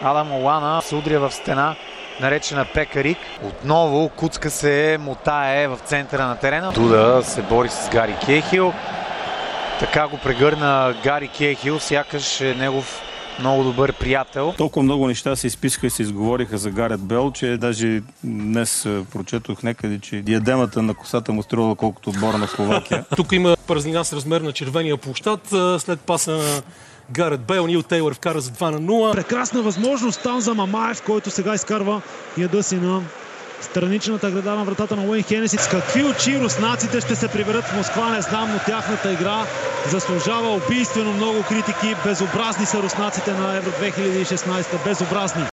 Адам Лолана се удря в стена, наречена Пекарик. Отново Куцка се мотае в центъра на терена. Дуда се бори с Гари Кейхил. Така го прегърна Гари Кейхил, сякаш е негов много добър приятел. Толкова много неща се изписаха и се изговориха за Гарет Бейл, че даже днес прочетох някъде, че диадемата на косата му струва колкото отбора на Словакия. Тук има празнина с размер на червения площад. След паса на Гарет Бейл, Нил Тейлър вкара за 2-0. Прекрасна възможност там за Мамаев, който сега изкарва яда си на страничната града на вратата на Уейн Хенеси. С какви очи руснаците ще се приберат в Москва, не знам, но тяхната игра заслужава убийствено много критики. Безобразни са руснаците на Евро 2016. Безобразни.